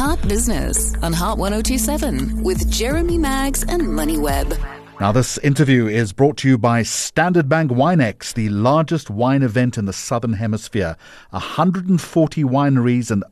Heart Business on Heart 1027 with Jeremy Maggs and MoneyWeb. Now, this interview is brought to you by Standard Bank WineX, the largest wine event in the Southern Hemisphere. 140 wineries and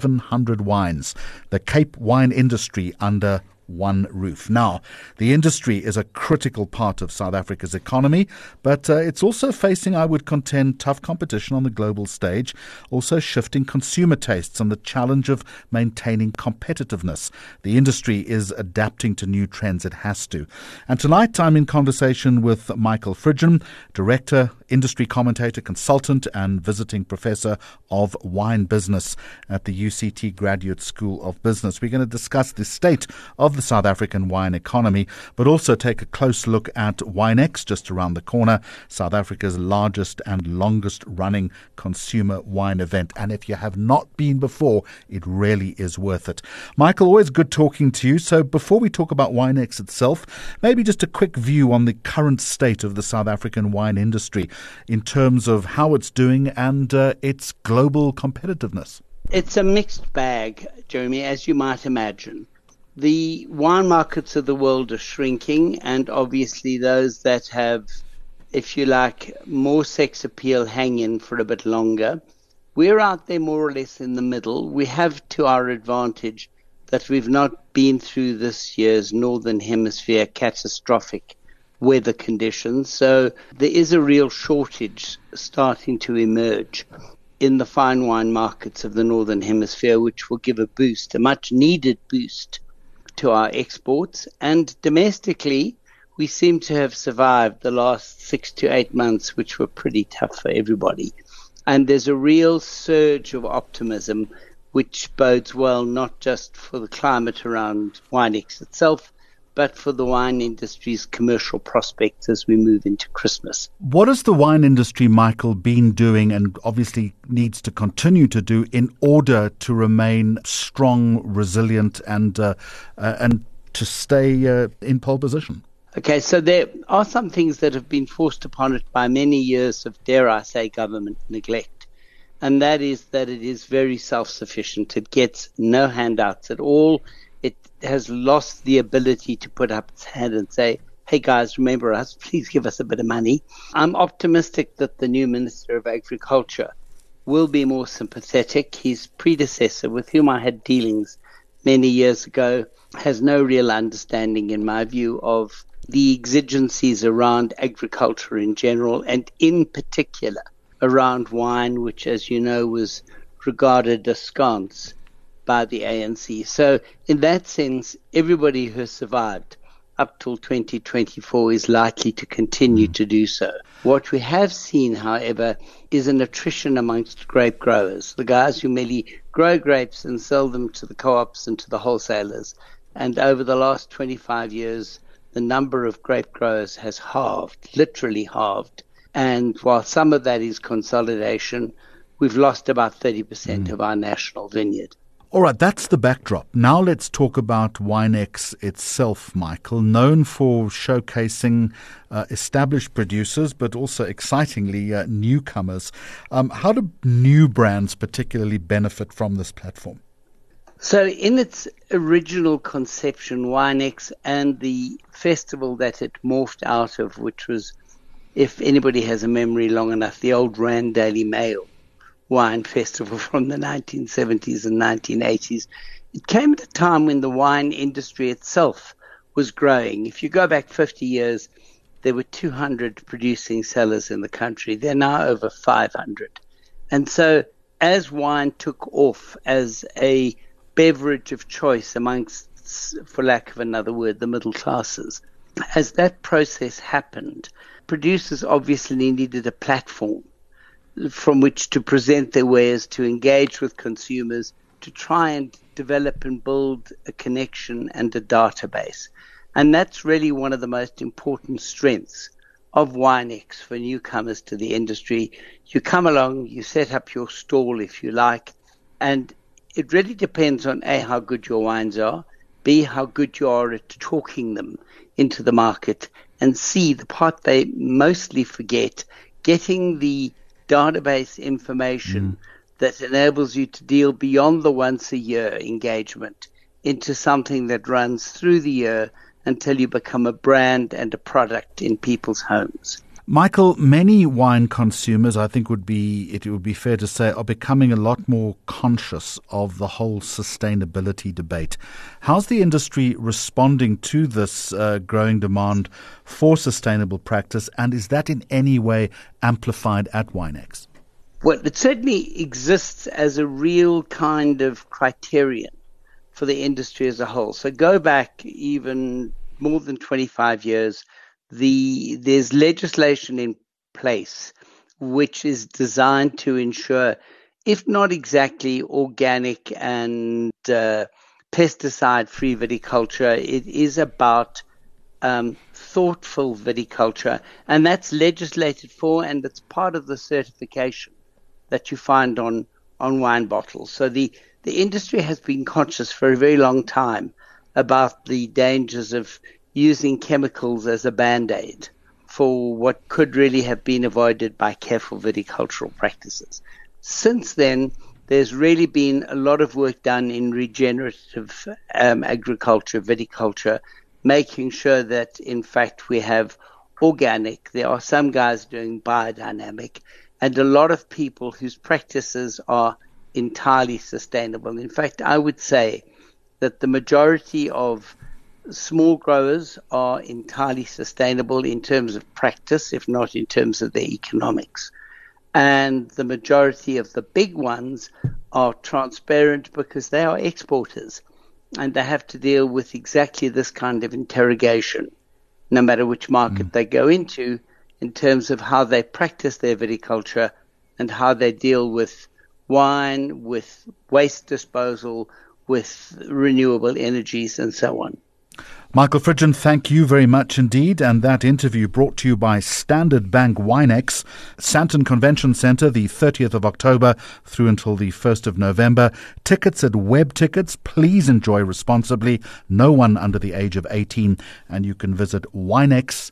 700 wines. The Cape wine industry under one roof. Now, the industry is a critical part of South Africa's economy, but it's also facing, I would contend, tough competition on the global stage, also shifting consumer tastes and the challenge of maintaining competitiveness. The industry is adapting to new trends. It has to. And tonight I'm in conversation with Michael Fridgen, Director, Industry Commentator, Consultant and Visiting Professor of Wine Business at the UCT Graduate School of Business. We're going to discuss the state of the South African wine economy, but also take a close look at WineX just around the corner, South Africa's largest and longest running consumer wine event. And if you have not been before, it really is worth it. Michael, always good talking to you. So before we talk about WineX itself, maybe just a quick view on the current state of the South African wine industry in terms of how it's doing and its global competitiveness. It's a mixed bag, Jeremy, as you might imagine. The wine markets of the world are shrinking, and obviously those that have, if you like, more sex appeal hang in for a bit longer. We're out there more or less in the middle. We have to our advantage that we've not been through this year's Northern Hemisphere catastrophic weather conditions. So there is a real shortage starting to emerge in the fine wine markets of the Northern Hemisphere, which will give a boost, a much needed boost to our exports. And domestically, we seem to have survived the last 6 to 8 months, which were pretty tough for everybody. And there's a real surge of optimism, which bodes well not just for the climate around WineX itself, but for the wine industry's commercial prospects as we move into Christmas. What has the wine industry, Michael, been doing and obviously needs to continue to do in order to remain strong, resilient and to stay in pole position? Okay, so there are some things that have been forced upon it by many years of, dare I say, government neglect. And that is that it is very self-sufficient. It gets no handouts at all. It has lost the ability to put up its hand and say, hey guys, remember us, please give us a bit of money. I'm optimistic that the new Minister of Agriculture will be more sympathetic. His predecessor, with whom I had dealings many years ago, has no real understanding, in my view, of the exigencies around agriculture in general, and in particular around wine, which, as you know, was regarded askance by the ANC. So in that sense, everybody who has survived up till 2024 is likely to continue to do so. What we have seen, however, is an attrition amongst grape growers, the guys who merely grow grapes and sell them to the co-ops and to the wholesalers. And over the last 25 years, the number of grape growers has halved, literally halved. And while some of that is consolidation, we've lost about 30% of our national vineyard. All right, that's the backdrop. Now let's talk about WineX itself, Michael, known for showcasing established producers, but also excitingly newcomers. How do new brands particularly benefit from this platform? So in its original conception, WineX and the festival that it morphed out of, which was, if anybody has a memory long enough, the old Rand Daily Mail wine festival from the 1970s and 1980s. It came at a time when the wine industry itself was growing. If you go back 50 years, there were 200 producing cellars in the country. There are now over 500. And so as wine took off as a beverage of choice amongst, for lack of another word, the middle classes, as that process happened, producers obviously needed a platform from which to present their wares, to engage with consumers, to try and develop and build a connection and a database. And that's really one of the most important strengths of WineX for newcomers to the industry. You come along, you set up your stall if you like, and it really depends on A, how good your wines are, B, how good you are at talking them into the market, and C, the part they mostly forget, getting the database information that enables you to deal beyond the once a year engagement into something that runs through the year until you become a brand and a product in people's homes. Michael, many wine consumers, I think it would be fair to say, are becoming a lot more conscious of the whole sustainability debate. How's the industry responding to this growing demand for sustainable practice, and is that in any way amplified at WineX? Well, it certainly exists as a real kind of criterion for the industry as a whole. So go back even more than 25 years, there's legislation in place which is designed to ensure, if not exactly organic and pesticide-free viticulture, it is about thoughtful viticulture, and that's legislated for, and it's part of the certification that you find on wine bottles. So the industry has been conscious for a very long time about the dangers of using chemicals as a band-aid for what could really have been avoided by careful viticultural practices. Since then, there's really been a lot of work done in regenerative agriculture, viticulture, making sure that, in fact, we have organic. There are some guys doing biodynamic, and a lot of people whose practices are entirely sustainable. In fact, I would say that the majority of small growers are entirely sustainable in terms of practice, if not in terms of their economics. And the majority of the big ones are transparent because they are exporters, and they have to deal with exactly this kind of interrogation, no matter which market they go into, in terms of how they practice their viticulture and how they deal with wine, with waste disposal, with renewable energies, and so on. Michael Fridgen, thank you very much indeed. And that interview brought to you by Standard Bank WineX, Sandton Convention Centre, the 30th of October through until the 1st of November. Tickets at Web Tickets. Please enjoy responsibly. No one under the age of 18. And you can visit winex.co.za.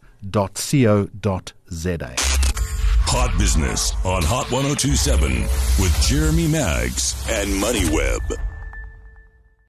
Hot Business on Hot 102.7 with Jeremy Maggs and MoneyWeb.